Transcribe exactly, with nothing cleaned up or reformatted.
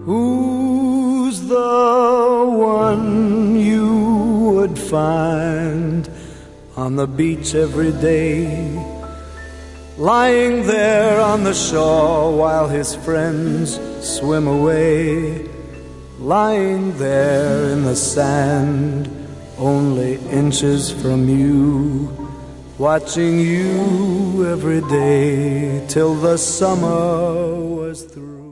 Who's the one you would find on the beach every day, lying there on the shore while his friends swim away, lying there in the sand only inches from you, watching you every day till the summer was through.